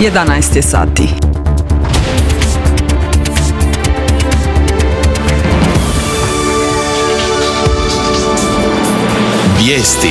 11 je sati. Vijesti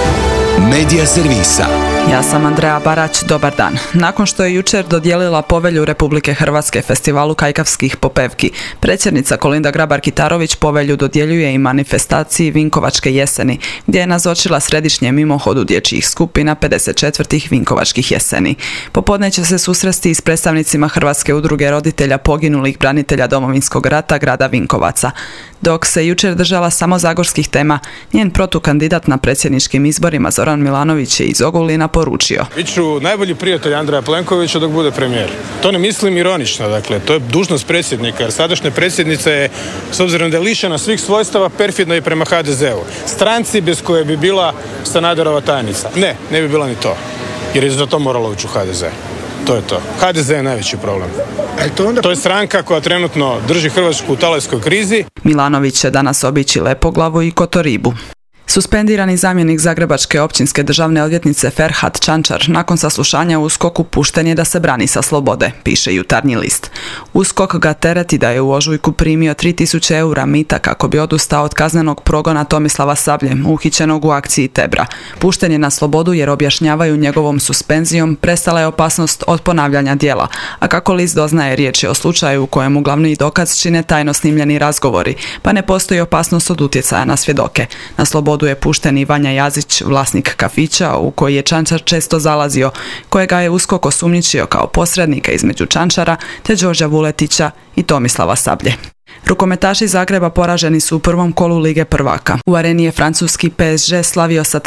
Medija servisa. Ja sam Andreja Barać, dobar dan. Nakon što je jučer dodijelila povelju Republike Hrvatske festivalu kajkavskih popevki, predsjednica Kolinda Grabar-Kitarović povelju dodjeljuje i manifestaciji Vinkovačke jeseni, gdje je nazočila središnjem mimohodu dječjih skupina 54. Vinkovačkih jeseni. Popodne će se susresti i s predstavnicima Hrvatske udruge roditelja poginulih branitelja Domovinskog rata grada Vinkovaca. Dok se jučer držala samo zagorskih tema, njen protukandidat na predsjedničkim izborima Zoran Milanović je iz Ogulina poručio: Biću najbolji prijatelj Andreja Plenkovića dok bude premijer. To ne mislim ironično, dakle, to je dužnost predsjednika, jer sadašnja predsjednica je, s obzirom da je lišena svih svojstava, perfidna i prema HDZ-u. Stranci bez koje bi bila Sanaderova tajnica. Ne bi bila ni to, jer je za to morala ući u HDZ. To je to. HDZ je najveći problem. To je stranka koja trenutno drži Hrvatsku u talajskoj krizi. Milanović će danas obići Lepoglavu i Kotoribu. Suspendirani zamjenik zagrebačke općinske državne odvjetnice Ferhat Čančar nakon saslušanja u USKOK-u pušten je da se brani sa slobode, piše Jutarnji list. USKOK ga tereti da je u ožujku primio 3000 eura mita kako bi odustao od kaznenog progona Tomislava Sablje, uhićenog u akciji Tebra. Pušten je na slobodu jer objašnjavaju njegovom suspenzijom prestala je opasnost od ponavljanja djela, a kako list doznaje, riječ je o slučaju u kojemu glavni dokaz čine tajno snimljeni razgovori, pa ne postoji opasnost od utjecaja na svjedoke. Na slobodu je pušten i Vanja Jazić, vlasnik kafića u koji je Čančar često zalazio, kojega je USKOK osumnjičio kao posrednika između Čančara te Đorđa Vuletića i Tomislava Sablje. Rukometaši Zagreba poraženi su u prvom kolu Lige prvaka. U areni je francuski PSG slavio sa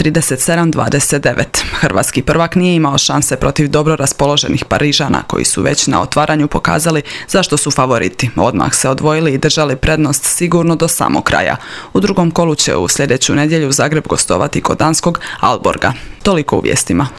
37-29. Hrvatski prvak nije imao šanse protiv dobro raspoloženih Parižana, koji su već na otvaranju pokazali zašto su favoriti. Odmah se odvojili i držali prednost sigurno do samog kraja. U drugom kolu će u sljedeću nedjelju Zagreb gostovati kod danskog Aalborga. Toliko u vijestima.